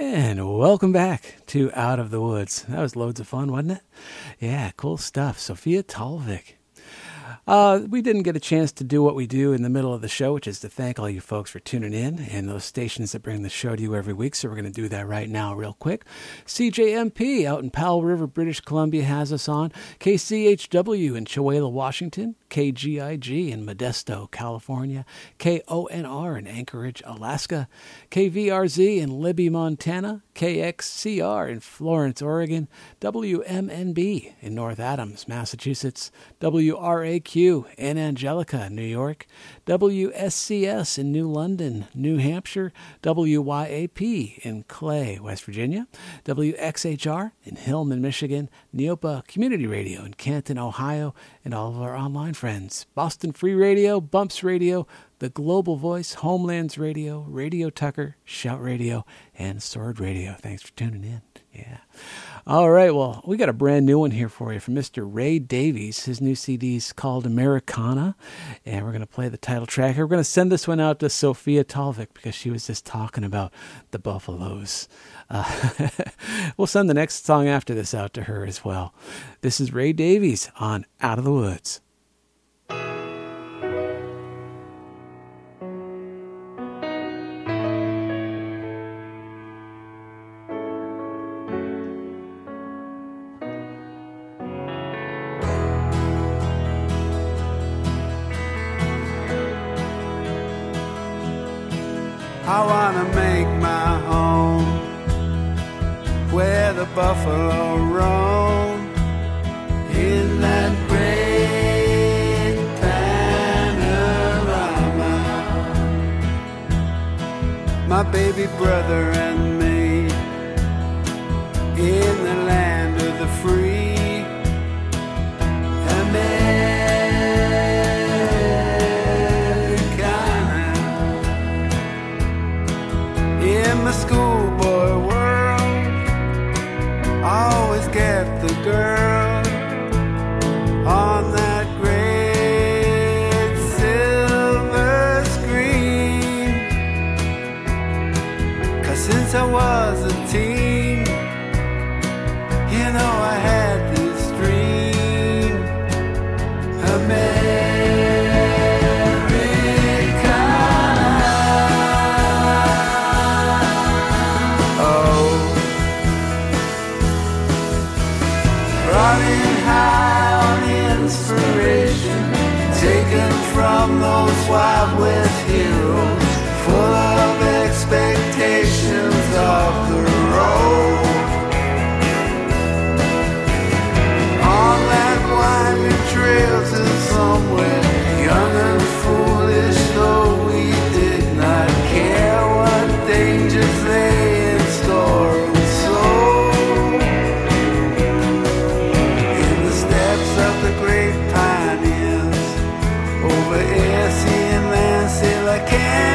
And welcome back to Out of the Woods. That was loads of fun, wasn't it? Yeah, cool stuff. Sophia Talvik. We didn't get a chance to do what we do in the middle of the show, which is to thank all you folks for tuning in and those stations that bring the show to you every week. So we're going to do that right now real quick. CJMP out in Powell River, British Columbia has us on. KCHW in Chewelah, Washington. KGIG in Modesto, California. KONR in Anchorage, Alaska. KVRZ in Libby, Montana. KXCR in Florence, Oregon. WMNB in North Adams, Massachusetts. WRAQ in Angelica, New York. WSCS in New London, New Hampshire. WYAP in Clay, West Virginia. WXHR in Hillman, Michigan. Neopa Community Radio in Canton, Ohio. And all of our online friends. Boston Free Radio, Bumps Radio, The Global Voice, Homelands Radio, Radio Tucker, Shout Radio, and Sword Radio. Thanks for tuning in. Yeah. All right, well, we got a brand new one here for you from Mr. Ray Davies. His new CD is called Americana, and we're going to play the title track. We're going to send this one out to Sophia Talvik because she was just talking about the Buffaloes. We'll send the next song after this out to her as well. This is Ray Davies on Out of the Woods. I wanna make my home where the buffalo roam in that great panorama. My baby brother and me in the land of the free. In the schoolboy world, I always get the girl on that great silver screen. 'Cause since I was a teen, you know I had this dream. From those Wild West heroes, full of expectations of the road. On that winding trail to somewhere, young and foolish, though we did not care what dangers lay in store and soul. In the steps of the great pioneers, over Essie and Lancey, like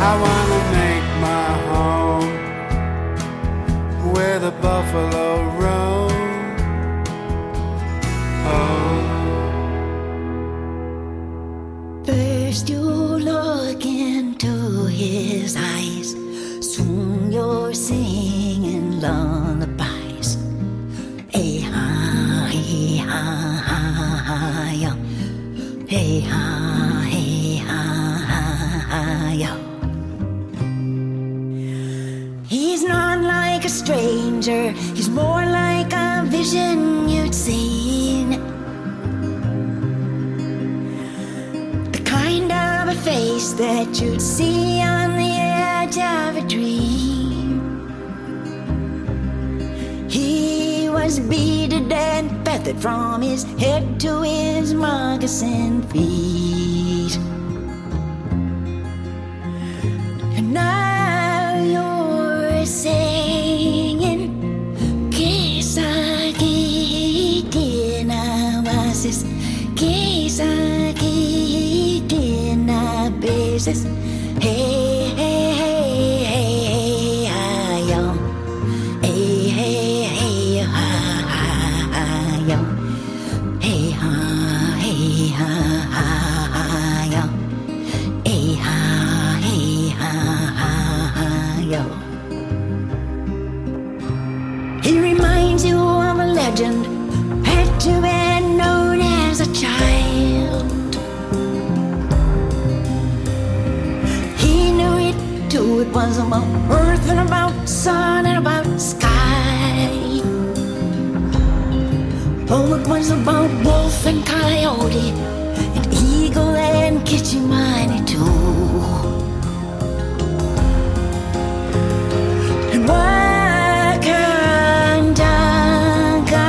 I wanna make my home where the buffalo roam. Oh. First you look into his eyes, soon you're singing lullabies. Hey ha, hey ha, ha ha yo. Hey ha, hey ha, ha ha yo. He's not like a stranger, he's more like a vision you'd seen. The kind of a face that you'd see on the edge of a dream. He was beaded and feathered from his head to his moccasin feet. And now you're singing Kisakidina wasis, Kisakidina basis. Hey, hey, hey, hey, hey, yo. Hey, hey, hey, ha, ha, ha, yo. Hey, ha, hey, ha, ha, ha, yo. Hey, ha, hey, ha, ha, ha, yo. He reminds you of a legend had to be known as a child. He knew it too. It was about earth and about sun and about sky. Oh, it was about wolf and coyote and eagle and Kichimani too. And Wakandanga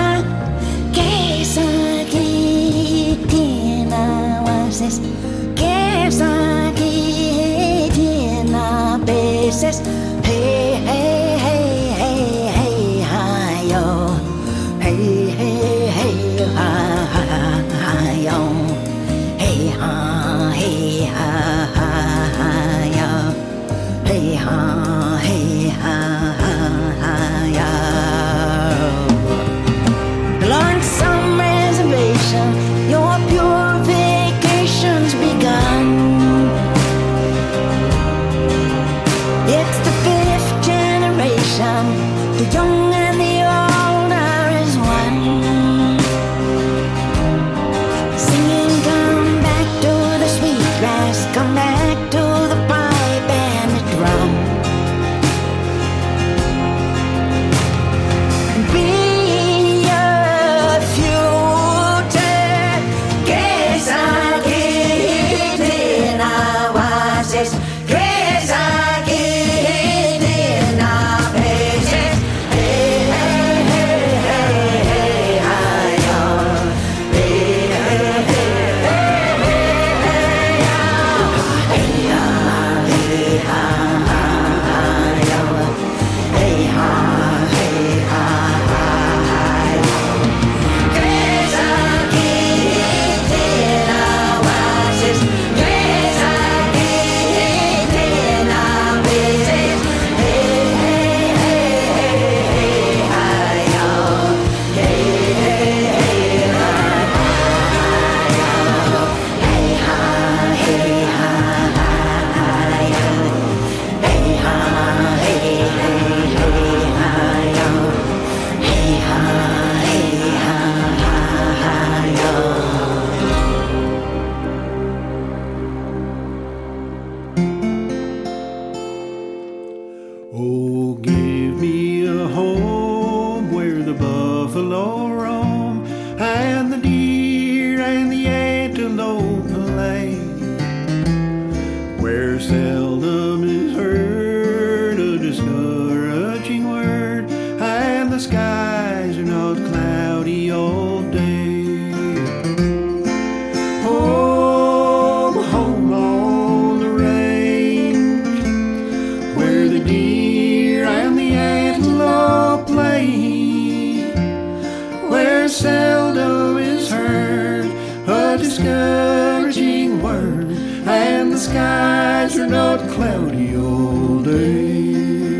Kesakidina wasis, Kesakidina basis. Hey, hey, hey, hey, hey, hi, yo. Hey, hey, hey, ha, ha, ha, yo. Hey, ha, hey, ha, ha, ha, yo. Hey, ha, hey, ha, ha, ha, yo. Learn some reservation, your purification's begun. It's the fifth generation, the young and the old are as one. Singing, come back to the sweet grass, come back to the pipe and the drum. Be a future, Kesakidina wasis, Kesakidina basis. Hey, hey, hey, hey, hey, hi, yo. Hey, hey, hey, hey, hey, hey, yo. Hey, ha, hey, ha, ha, ha, yo. Hey, ha, hey, ha, ha, ha, yo. Kesakidina wasis, Kesakidina basis. Hey, hey, hey, hey, hey, hi, yo. Hey, hey, hey, ha, ha, yo. Hey, ha, hey, ha, ha, ha, yo. Hey, ha, hey, hey, hey, ha, yo. Hey, ha, hey, ha, ha, ha, yo. Oh, give me a home where the buffalo roam and the deer and the antelope play, where seldom is heard a discouraging word and the skies are not cloudy all day. Home on the range, where the deer and the antelope play, where seldom is heard a discouraging word and the skies are not cloudy all day.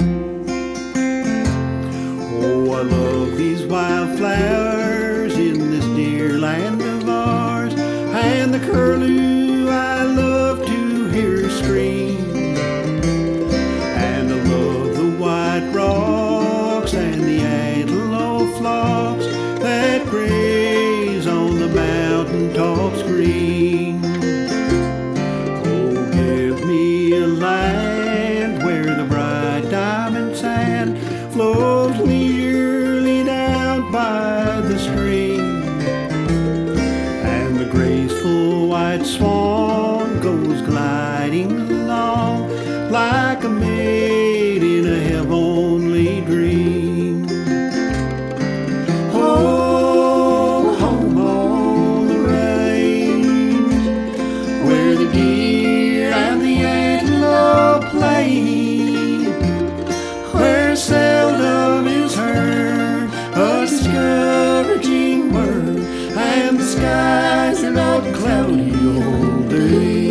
Oh, I love these wildflowers in this dear land of ours, and the curlew I love to hear scream, and I love the white rocks and the antelope flocks that graze on the mountain tops green. Oh, give me a land where the bright diamond sand flows leisurely down by the stream, and the graceful white swan goes gliding along like a maid in a heavenly dream. Oh, home on the range, where the deer and the antelope play, where seldom is heard a discouraging word, and the skies are not cloudy all day.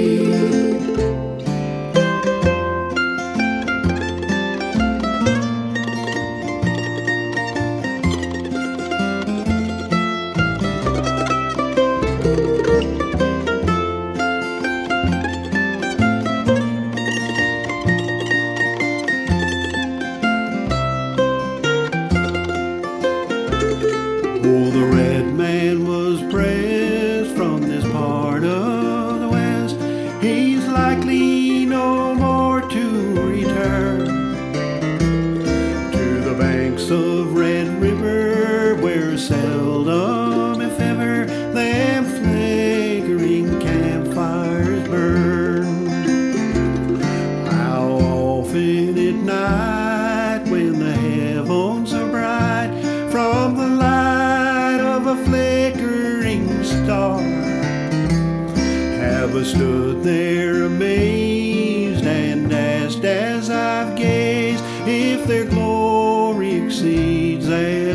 Oh, the red man was pressed from this part of the west. He's likely no more to return to the banks of Red River, where seldom, if ever, them flickering campfires burn. How often at night, when the heavens are bright from the light of a flickering star, have I stood there amazed and asked as I've gazed if their glory exceeds their